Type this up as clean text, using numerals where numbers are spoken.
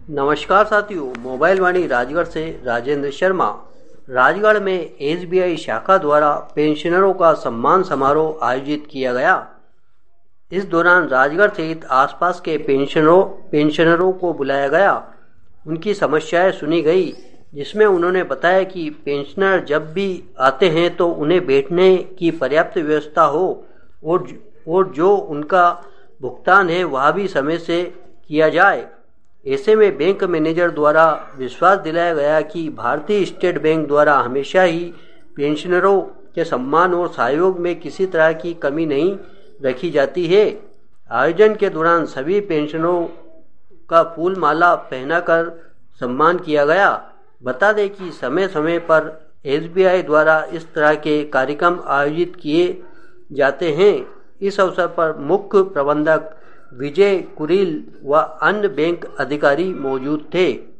नमस्कार साथियों, मोबाइल वाणी राजगढ़ से राजेंद्र शर्मा। राजगढ़ में एसबीआई शाखा द्वारा पेंशनरों का सम्मान समारोह आयोजित किया गया। इस दौरान राजगढ़ सहित आसपास के पेंशनरों को बुलाया गया, उनकी समस्याएं सुनी गई, जिसमें उन्होंने बताया कि पेंशनर जब भी आते हैं तो उन्हें बैठने की पर्याप्त व्यवस्था हो और जो उनका भुगतान है वह भी समय से किया जाए। ऐसे में बैंक मैनेजर द्वारा विश्वास दिलाया गया कि भारतीय स्टेट बैंक द्वारा हमेशा ही पेंशनरों के सम्मान और सहयोग में किसी तरह की कमी नहीं रखी जाती है। आयोजन के दौरान सभी पेंशनरों का फूल माला पहनाकर सम्मान किया गया। बता दें कि समय समय पर एसबीआई द्वारा इस तरह के कार्यक्रम आयोजित किए जाते हैं। इस अवसर पर मुख्य प्रबंधक विजय कुरिल व अन्य बैंक अधिकारी मौजूद थे।